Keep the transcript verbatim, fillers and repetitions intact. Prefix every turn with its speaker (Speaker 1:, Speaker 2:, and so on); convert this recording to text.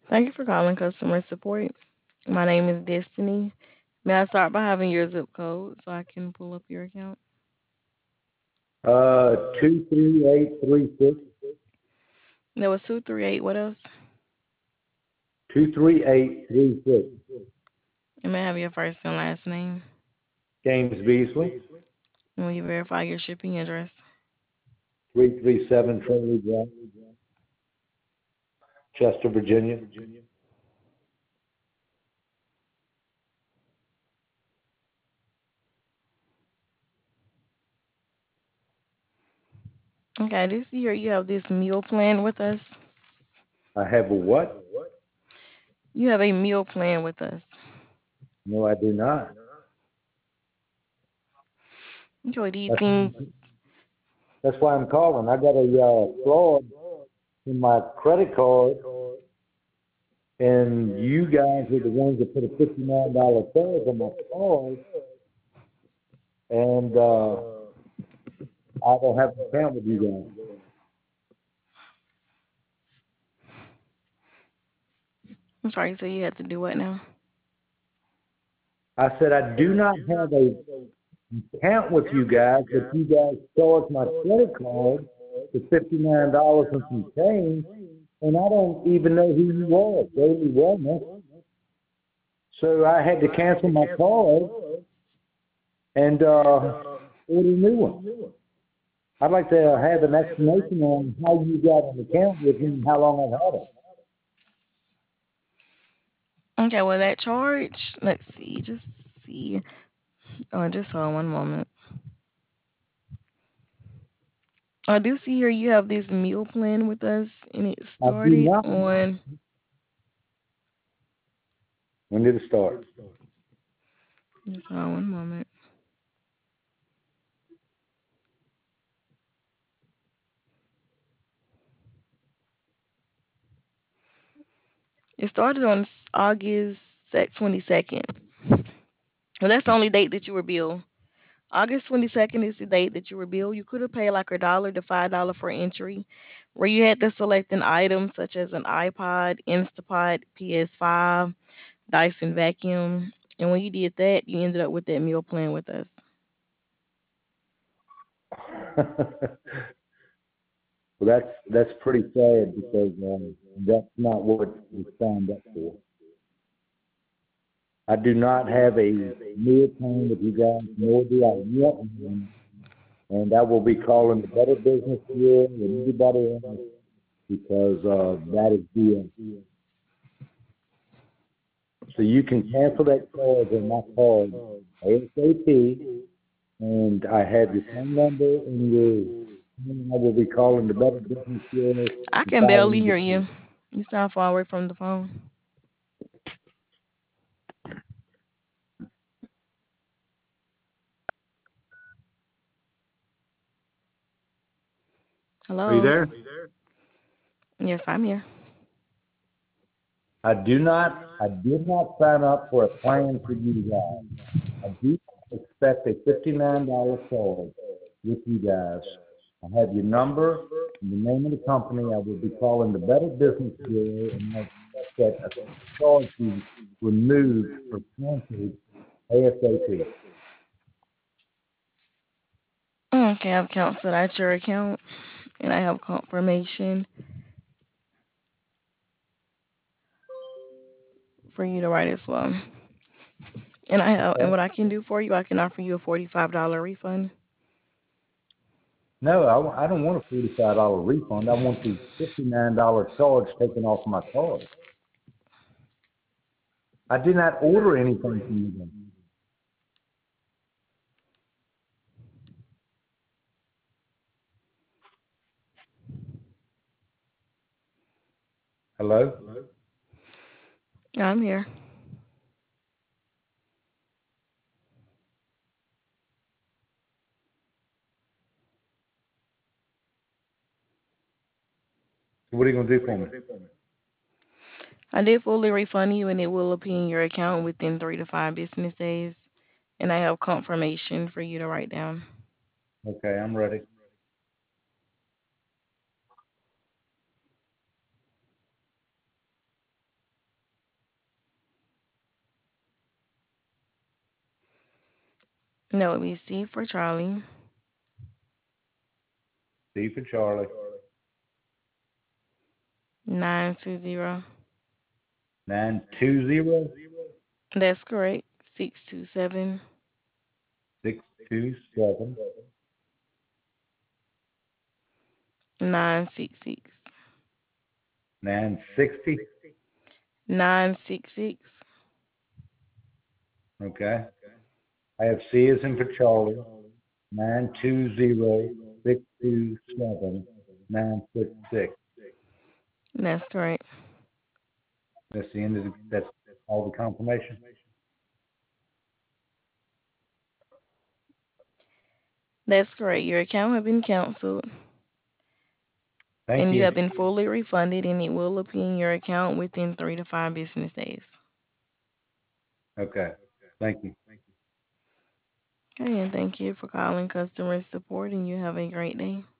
Speaker 1: Thank you for calling customer support. My name is Destiny. May I start by having your zip code so I can pull up your account?
Speaker 2: Uh, two three eight three six.
Speaker 1: That was two three eight. What else?
Speaker 2: Two three eight three six.
Speaker 1: And may I have your first and last name?
Speaker 2: James Beasley,
Speaker 1: And will you verify your shipping address?
Speaker 2: three three seven Trinity Drive, Chester, Virginia.
Speaker 1: Okay, this year you have this meal plan with us.
Speaker 2: I have a what?
Speaker 1: You have a meal plan with us.
Speaker 2: No, I do not.
Speaker 1: Enjoy these
Speaker 2: That's,
Speaker 1: things.
Speaker 2: that's why I'm calling. I got a uh, fraud in my credit card, and you guys are the ones that put a fifty-nine dollars charge on my card, and uh, I don't have an account with you guys.
Speaker 1: I'm sorry, so you had to do what now?
Speaker 2: I said I do not have a account with you guys, but you guys charged my credit card for fifty-nine dollars and some change, and I don't even know who you are, Daily Wellness. So I had to cancel my card and uh, order a new one. I'd like to have an explanation on how you got an account with me and how long I've had it.
Speaker 1: Okay, well that charge. Let's see. Just see. Oh, just hold on one moment. I do see here you have this meal plan with us, and it
Speaker 2: I do
Speaker 1: started
Speaker 2: not.
Speaker 1: on.
Speaker 2: When did it start?
Speaker 1: Just hold on one moment. It started on s- August twenty second. Well, that's the only date that you were billed. August twenty second is the date that you were billed. You could have paid like a dollar to five dollar for entry, where you had to select an item such as an iPod, Instapot, P S five, Dyson vacuum, and when you did that, you ended up with that meal plan with us.
Speaker 2: Well, that's that's pretty sad because um, that's not what we signed up for. I do not have a meal plan with you guys, nor do I want one, and I will be calling the Better Business Bureau and everybody else because uh, that is B S. So you can cancel that charge on my card ASAP, and I have your phone number and your. And I will be calling the Better Business Bureau
Speaker 1: I
Speaker 2: and
Speaker 1: can barely
Speaker 2: filing
Speaker 1: hear
Speaker 2: the.
Speaker 1: you. You sound far away from the phone.
Speaker 2: Are you
Speaker 1: Hello.
Speaker 2: there?
Speaker 1: Yes, I'm here.
Speaker 2: I do not. I did not sign up for a plan for you guys. I do expect a fifty-nine dollars charge with you guys. I have your number and the name of the company. I will be calling the Better Business Bureau and I expect that a charge be removed or canceled ASAP.
Speaker 1: Okay, I've canceled out your account, and I have confirmation for you to write as well. And I have, and
Speaker 2: Okay.
Speaker 1: what I can do for you, I can offer you a forty-five dollar refund.
Speaker 2: No, I, I don't want a forty-five dollars refund. I want the fifty-nine dollars charge taken off my card. I did not order anything from you guys. Hello?
Speaker 1: Yeah, I'm here.
Speaker 2: So what are you going to do for me?
Speaker 1: I did fully refund you, and it will appear in your account within three to five business days. And I have confirmation for you to write down.
Speaker 2: Okay, I'm ready.
Speaker 1: That would be C for Charlie,
Speaker 2: C for Charlie,
Speaker 1: nine two zero.
Speaker 2: nine two zero,
Speaker 1: That's correct. Six two seven,
Speaker 2: six two seven,
Speaker 1: nine six six,
Speaker 2: nine sixty.
Speaker 1: nine six six.
Speaker 2: Okay. I have C as in for Charlie, nine two zero, six two seven, nine six six.
Speaker 1: That's correct.
Speaker 2: That's the end of the, that's all the confirmation.
Speaker 1: That's correct. Your account has been canceled
Speaker 2: Thank
Speaker 1: and you
Speaker 2: you.
Speaker 1: have been fully refunded and it will appear in your account within three to five business days.
Speaker 2: Okay. Thank you.
Speaker 1: Okay, and thank you for calling customer support and you have a great day.